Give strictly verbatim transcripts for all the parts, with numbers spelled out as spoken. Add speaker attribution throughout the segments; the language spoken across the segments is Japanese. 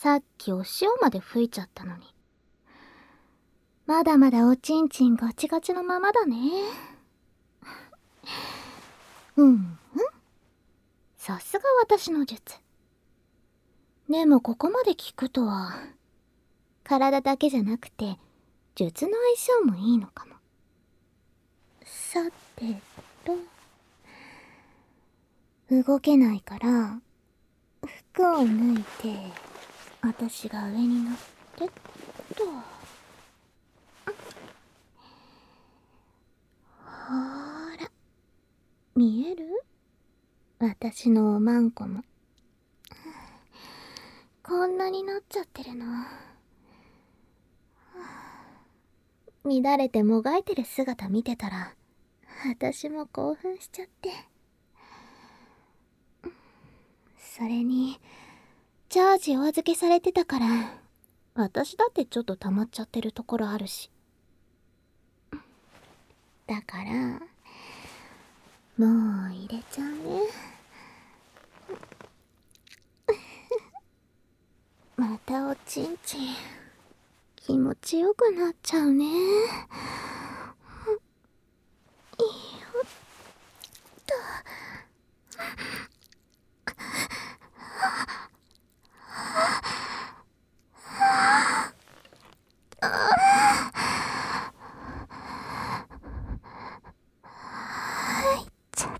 Speaker 1: さっきお塩まで吹いちゃったのに。まだまだおちんちんガチガチのままだね。うんうん。さすが私の術。でもここまで聞くとは、体だけじゃなくて術の相性もいいのかも。さてと、動けないから服を脱いで私が上になってっと。ほーら、見える？私のおまんこもこんなになっちゃってるの。乱れてもがいてる姿見てたら私も興奮しちゃって。それにチャージお預けされてたから私だってちょっと溜まっちゃってるところあるし。だからもう入れちゃうね。またおちんちん気持ちよくなっちゃうね。いいよっと。入っちゃった。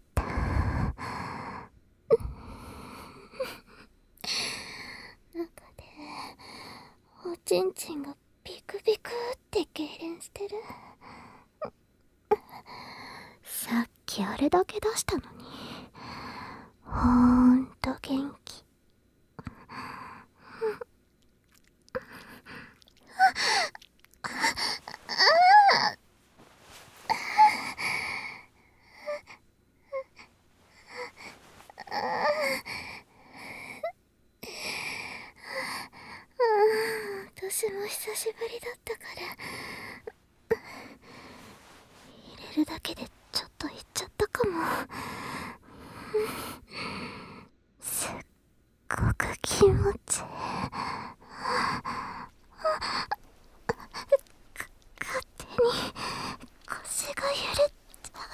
Speaker 1: 中でおちんちんがピクピクって痙攣してる。さっきあれだけ出したのにほーんと元気。私も久しぶりだったから入れるだけでちょっといっちゃったかも。すっごく気持ちいい。勝手に腰が揺れちゃ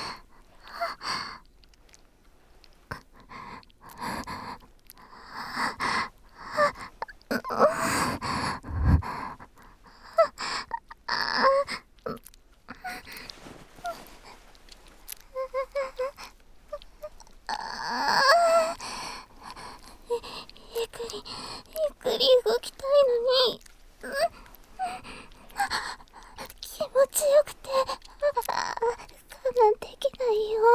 Speaker 1: ゆっくりゆっくり動きたいのに、うん、気持ちよくて我慢できないよ。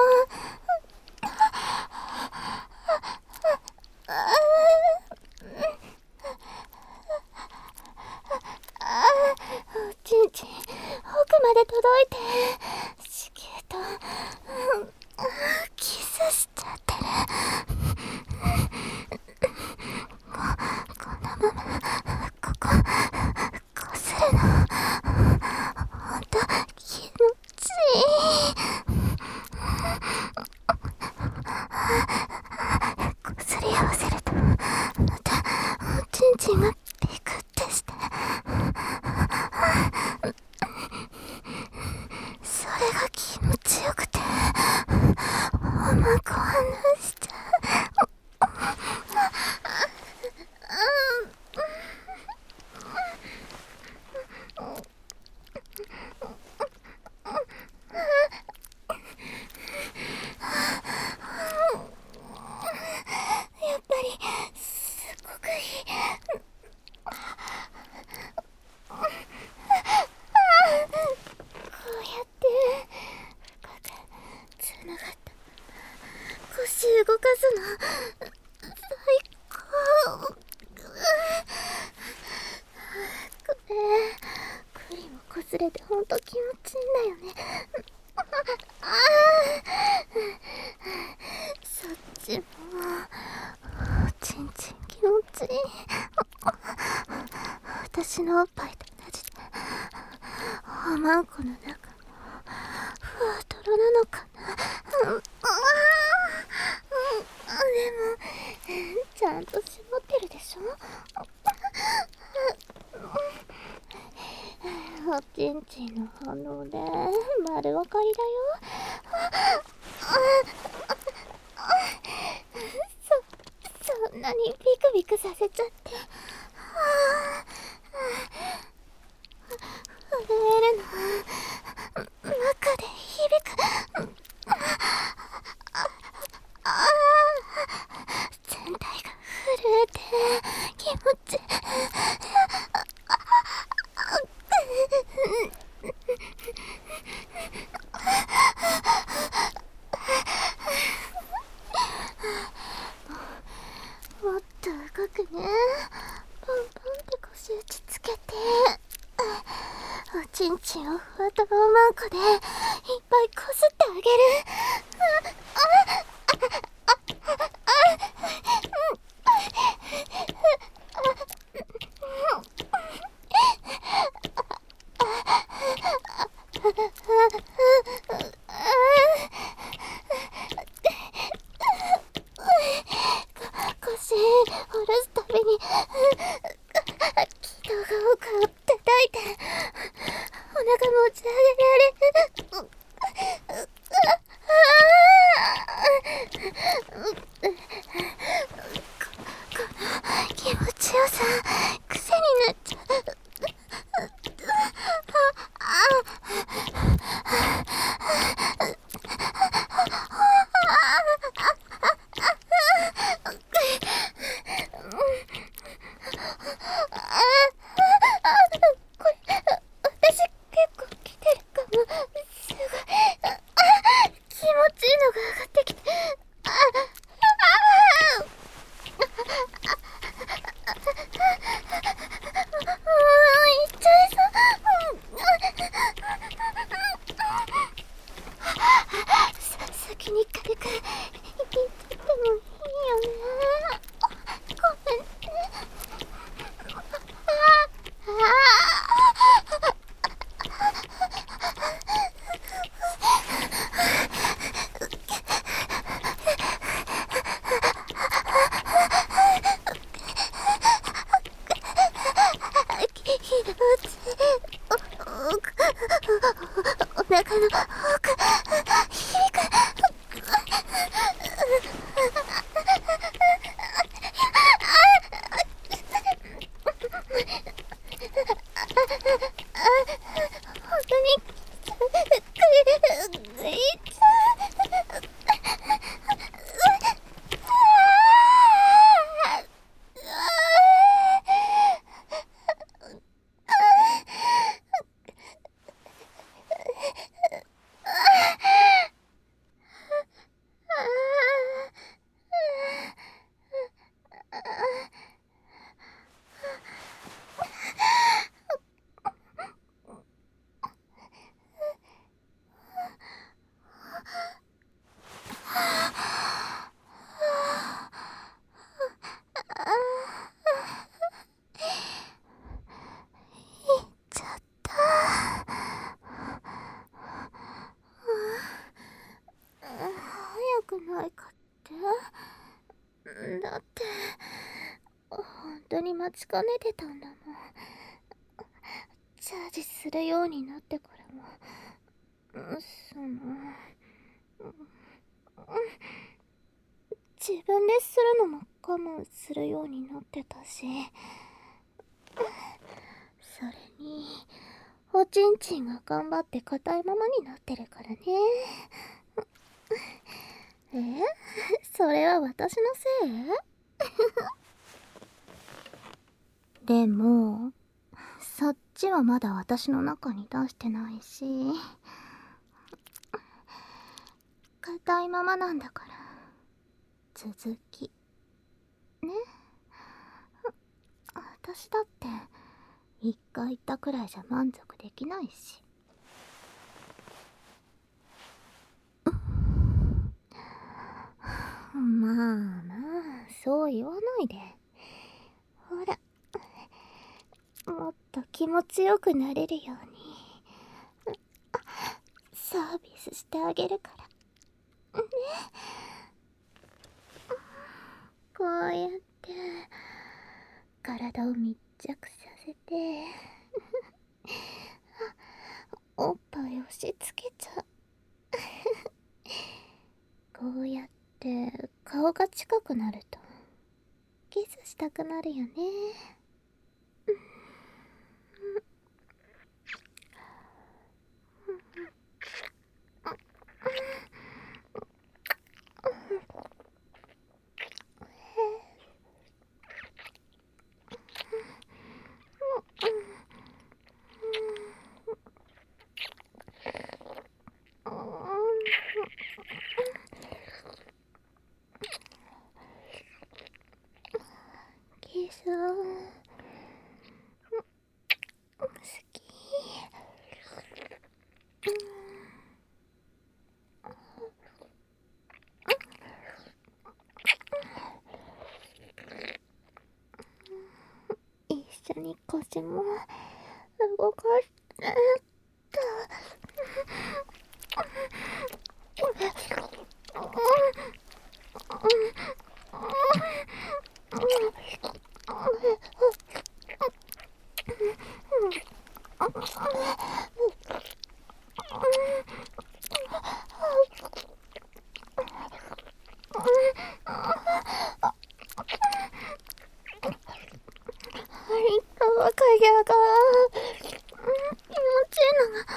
Speaker 1: おちんちん奥まで届いて子宮と、うん、キスしちゃってる。ここのままこここするのほんと気持ちいい。こすり合わせるとまたおちんちんがピクってして、それが気持ちよくておまこ離しちゃう。やっぱりすごくいい。こうやって深くつながった腰動かすの最高。これ栗もこすれてほんと気持ちいいんだよね。そっちもおちんちん気持ちいい。私のおっぱいと同じでおまんこの中のふわとろなのかな。うん、うん、でもちゃんと絞ってるでしょ。 おちんちんの反応で丸分かりだよ。そ、そんなにビクビクさせちゃって。震えるの。中で響く。全体が震えて気持ち。もっと動くね。ポンポンって腰打ちつけて、おちんちんをふわとろまんこでいっぱいこすってあげる。腰下ろすたびに気道が奥を叩いてお腹持ち上げられる。この気持ちよさ癖になっちゃう。先に軽く言っちゃってもいいよね。ごめんね。お腹の奥響く。本当に早くないかって？だって本当に待ちかねてたんだもん。チャージするようになってからも、その自分でするのも我慢するようになってたし、それにおちんちんが頑張って硬いままになってるからね。えそれは私のせい？でもそっちはまだ私の中に出してないし、硬いままなんだから続きね。私だって一回言ったくらいじゃ満足できないし。まあまあそう言わないで。ほらもっと気持ちよくなれるようにサービスしてあげるからね。こうやって体体を密着させておっぱい押し付けちゃうこうやって顔が近くなるとキスしたくなるよね。キス好き。一緒に腰も動かしてた。わかやが気持ちいいのが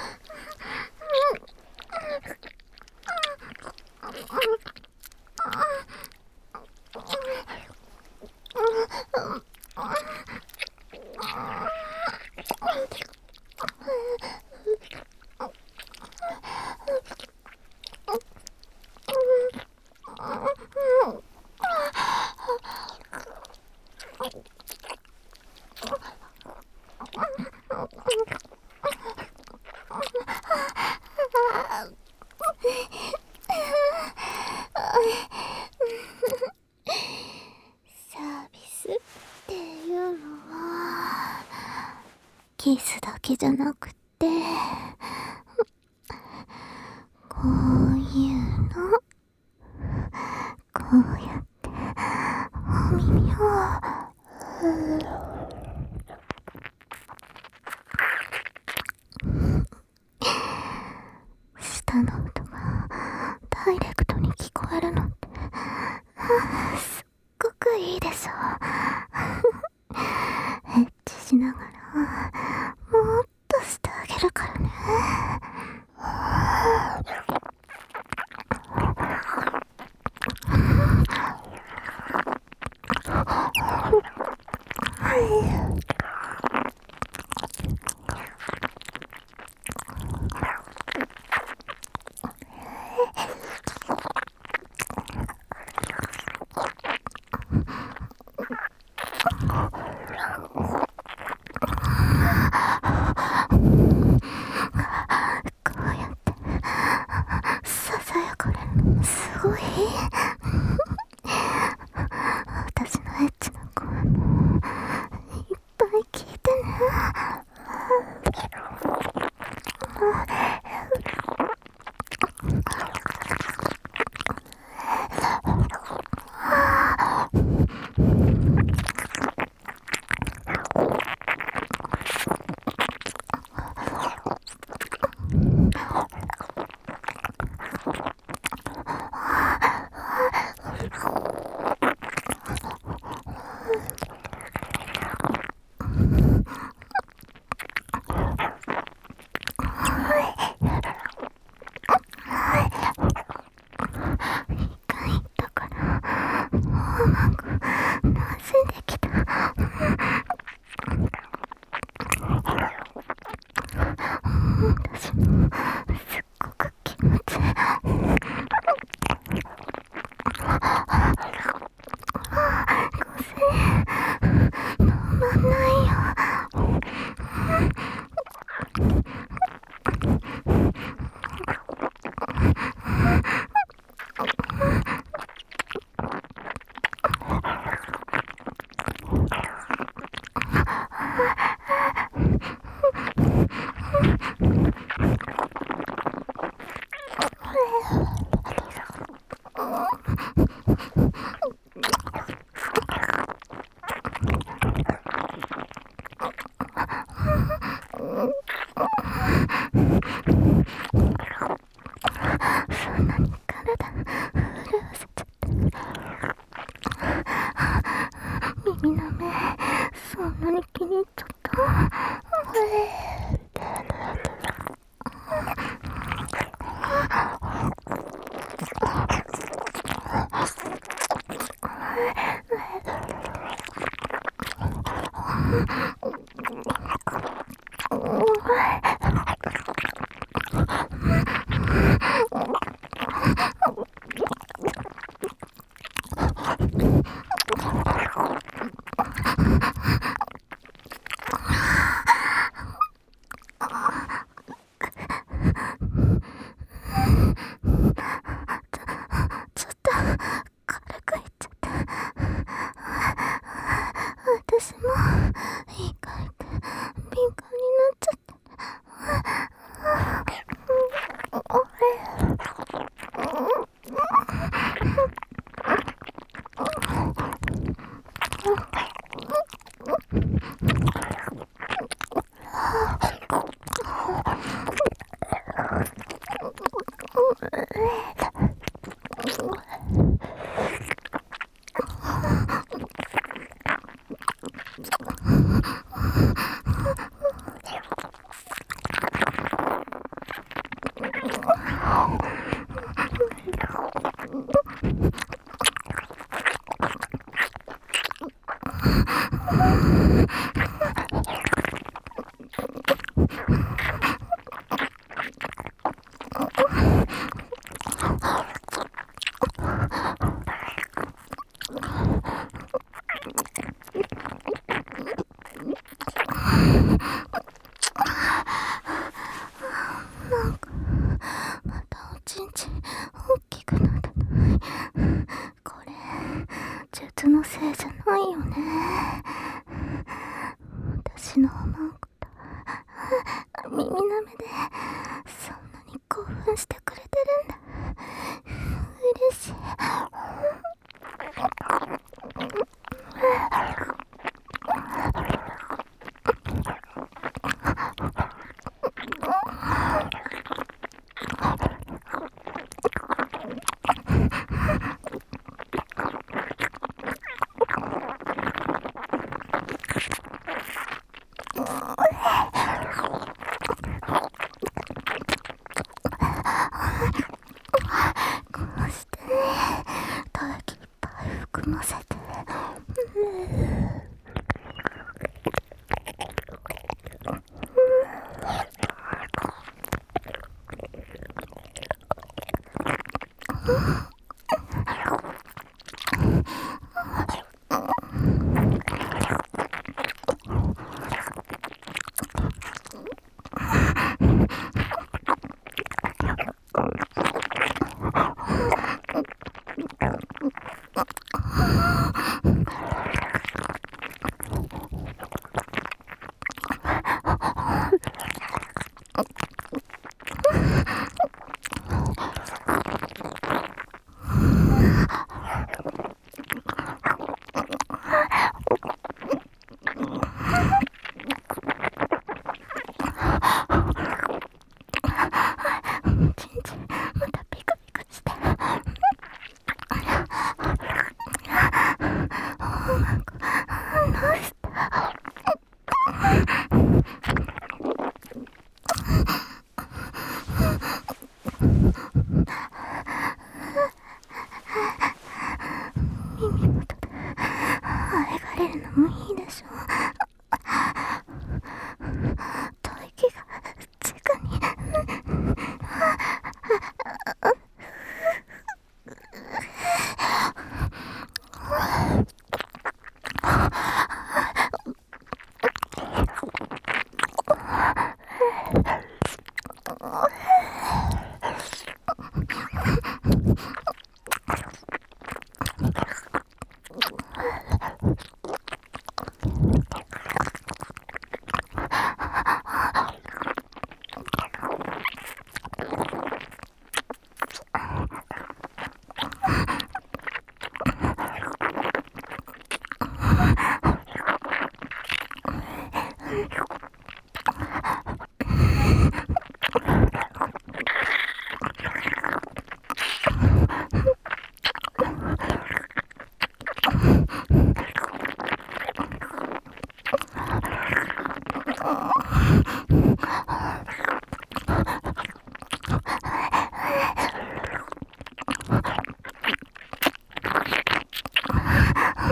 Speaker 1: サービスっていうのはキスだけじゃなくてこういうのこうやってお耳を下の音がダイレクトに聞こえるのってすっごくいいでしょエッチしながらもっとしてあげるからね。すごい私のエッチな声もいっぱい聞いてね。私もすっごく気持ちいい。止まんないよ。 私も意外と敏感になっちゃって。なんかまたおちんちん大きくなった。これ術のせいじゃないよね。私の思うこと耳なめでそんなに興奮してくれてるんだ。嬉しい。こうして吐息いっぱい含ませて、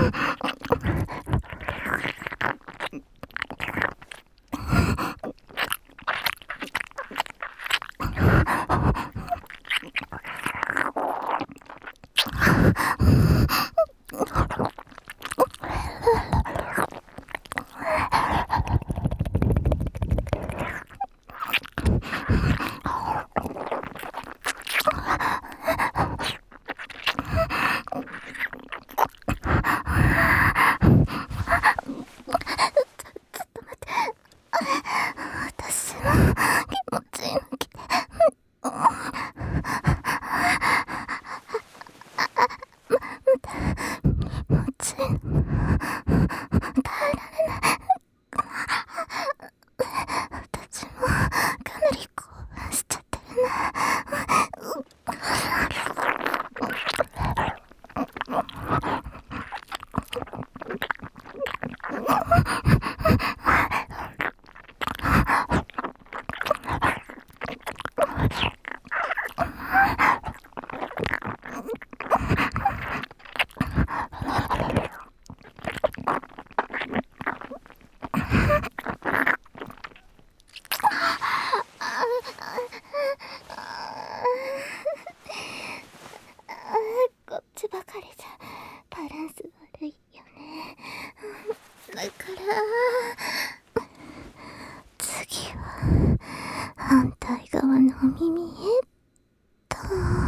Speaker 1: こっちばかりじゃバランス悪いよね。だから次は反対側の耳へと。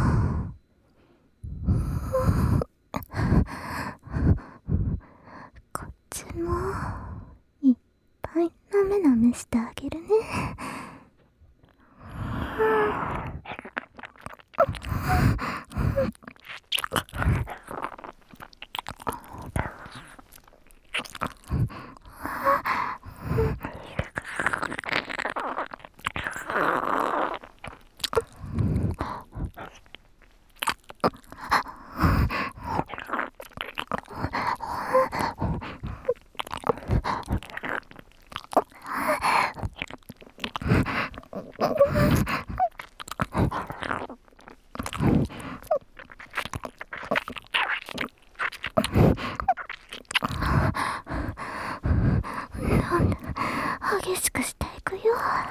Speaker 1: こっちもいっぱいなめなめしてあげるね。激しくしていくよ。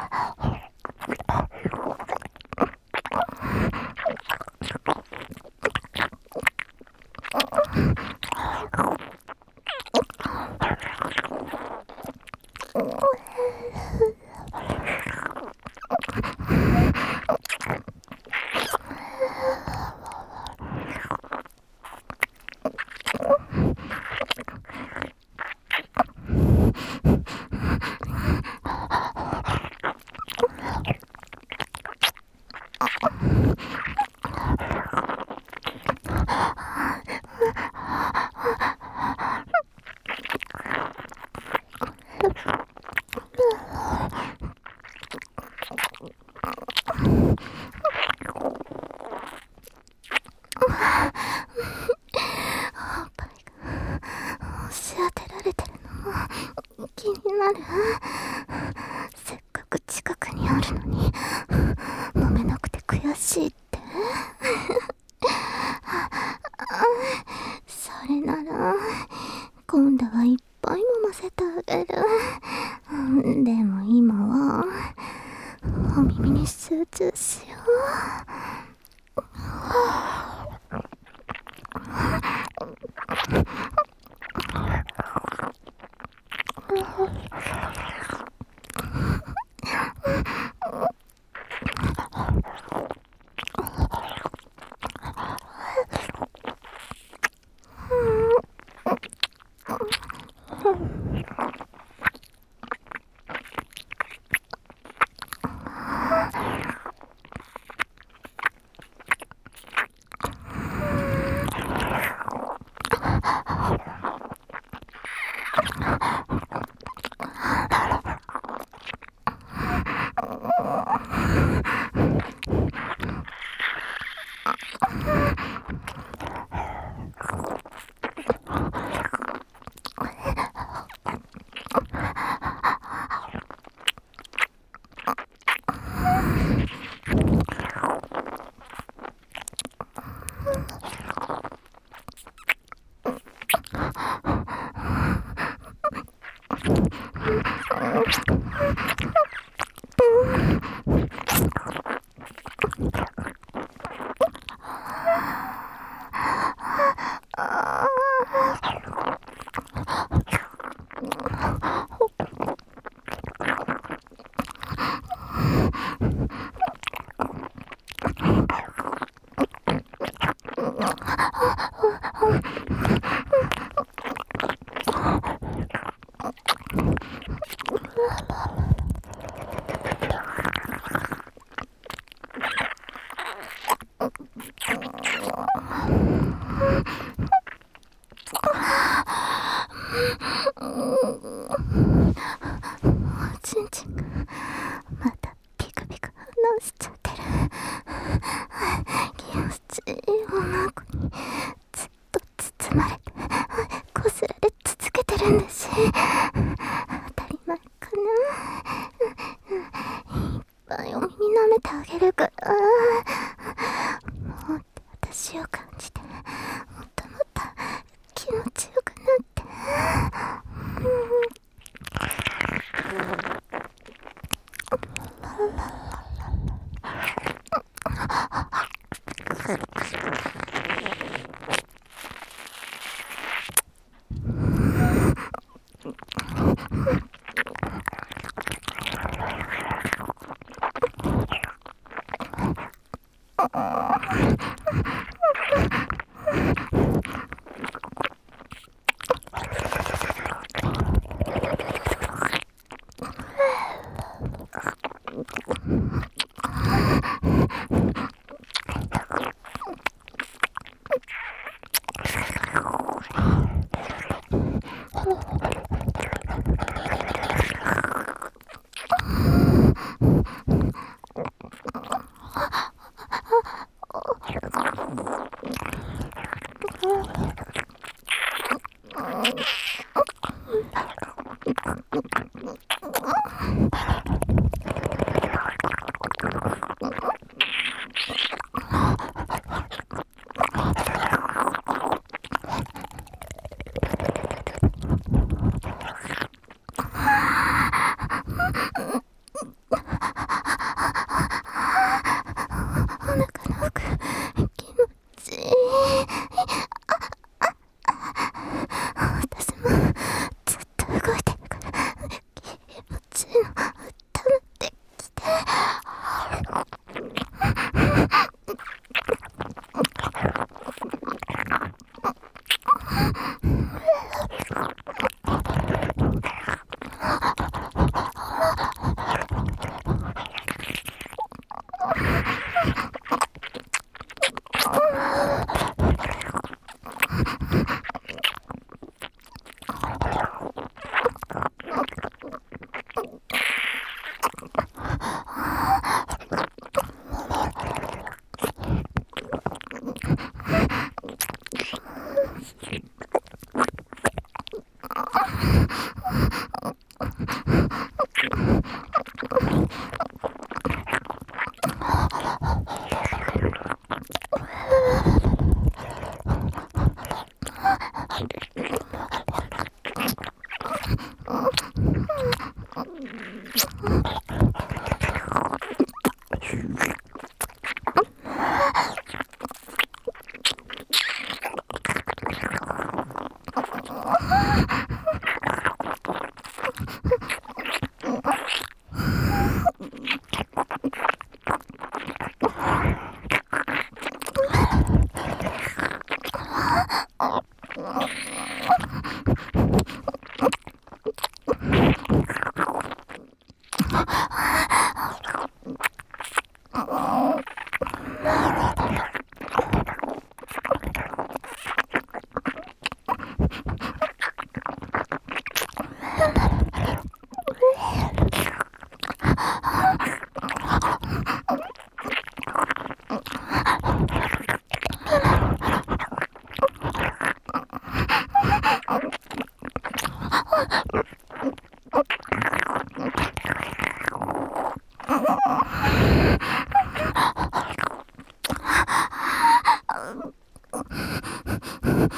Speaker 1: 気になる。せっかく近くにあるのに飲めなくて悔しいってそれなら今度はいっぱい飲ませてあげる。でも今はお耳に集中しよう。 ちんちんがまたピクピク反応しちゃってる。気持ちいい女の子にずっと包まれてこすられ続けてるんだし、当たり前かな。いっぱいお耳舐めてあげるから、もうって私を感じて、もっともっと気持ちよくなって。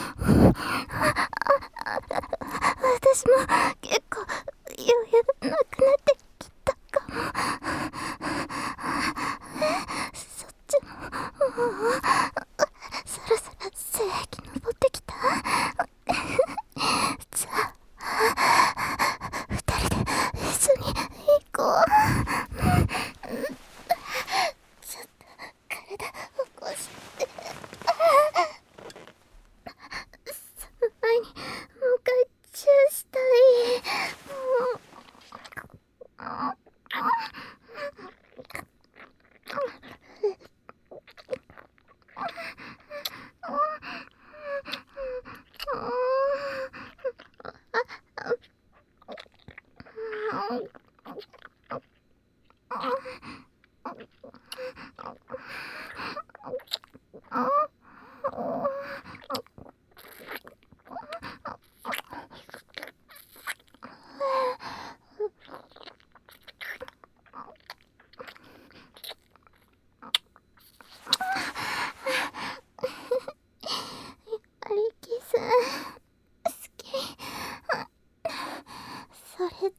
Speaker 1: 私も結構余裕なく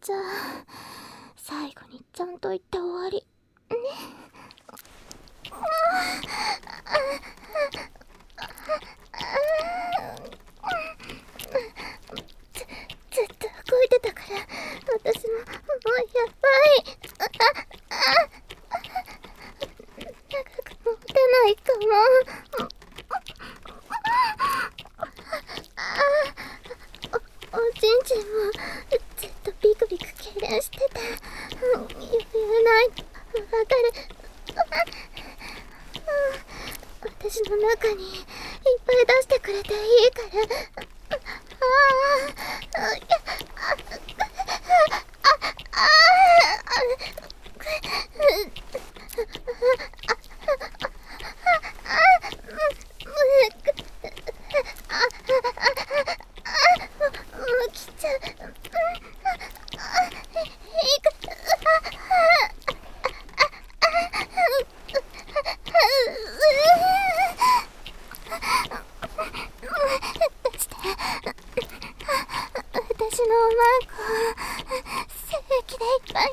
Speaker 1: じゃ最後にちゃんと言って終わりね。ずずっと動いてたから私ももうやばい。長く持てないかも。おちんちんもずっとビクビク痙攣してて余裕ない。わかる。私の中にいっぱい出してくれていいから。ああ来ちゃう。私のおまんこ精液でいっぱいに。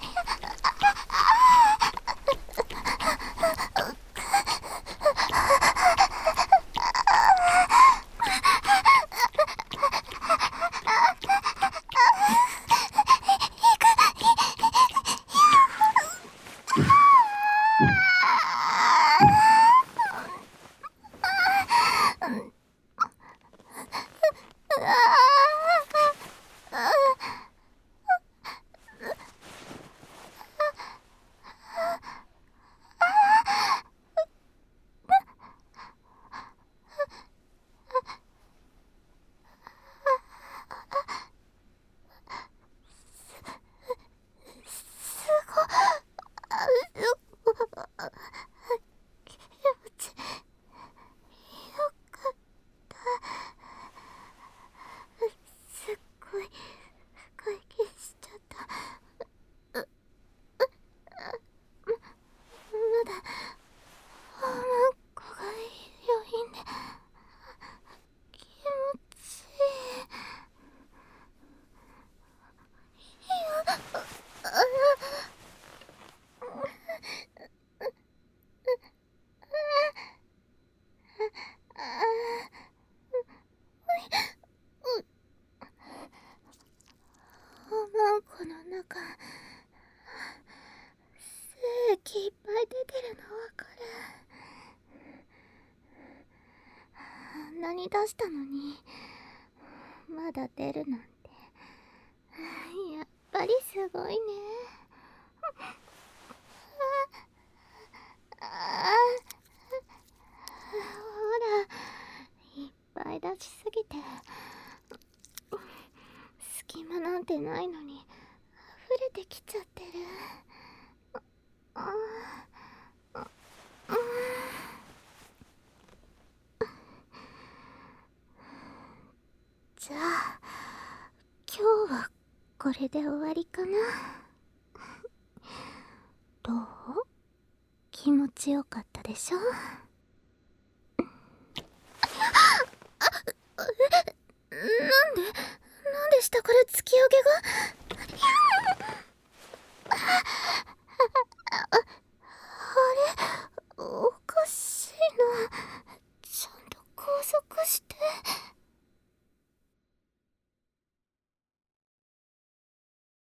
Speaker 1: この中精液いっぱい出てるのわかる。あんなに出したのにまだ出るなんてやっぱりすごいね。ああほらいっぱい出しすぎて隙間なんてないのに溢れてきちゃってる。ああじゃあ今日はこれで終わりかな。どう？気持ちよかったでしょ？なんでなんで下から突き上げが